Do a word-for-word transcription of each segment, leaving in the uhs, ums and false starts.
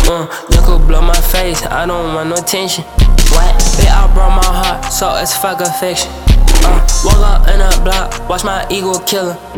Uh, you could blow my face, I don't want no attention. What? Bitch, I brought my heart, so it's fuck affection. Uh, walk up in a block, watch my ego kill him.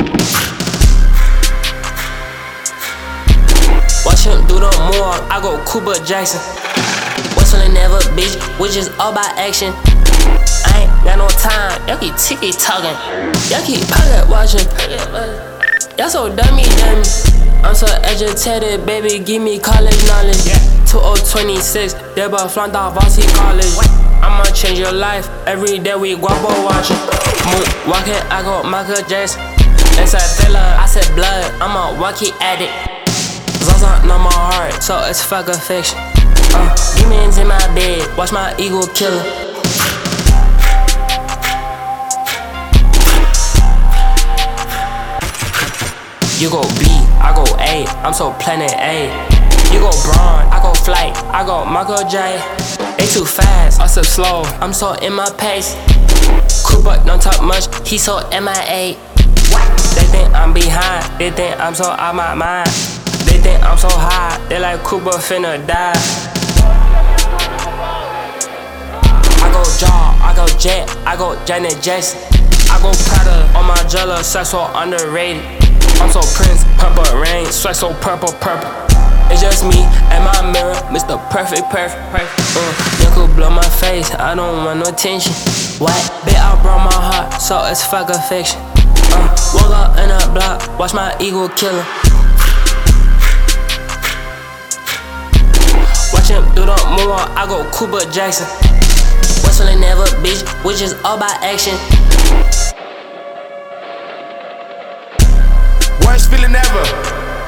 Watch him do the more, I go Cooper Jackson. Whistling never, bitch, which is all by action. I ain't got no time, y'all keep ticky talking. Y'all keep pocket watching. Y'all so dummy, dummy. I'm so agitated, baby, give me college knowledge. two thousand twenty-six, they bout flunked off Varsity College. I'ma change your life, every day we guapo watching. Moon walking, I go Michael Jackson. Inside Thriller, I said blood, I'm a walkie addict. Zaza on my heart, so it's fuck affection. Uh, demons in my bed, watch my ego kill him. You go B, I go A, I'm so planet A. You go Braun, I go Flight, I go Michael J. They too fast, I so slow, I'm so in my pace. Cooper don't talk much, he so M I A. They think I'm behind, they think I'm so out my mind. They think I'm so high, they like Cooper finna die. I go Jaw, I go Jet, I go Janet Jackson. I go Prada on my jello, sex so underrated. I'm so Prince, purple rain, sweat so purple, purple. It's just me and my mirror, Mister Perfect, perfect, perfect. Uh, you could blow my face, I don't want no attention. What? Bitch, I brought my heart, so it's fuck affection. Uh, walk up in a block, watch my ego kill him. Watch him do the more, I go Cooper Jackson. Whistling never, bitch, which is all by action. Worst feeling ever.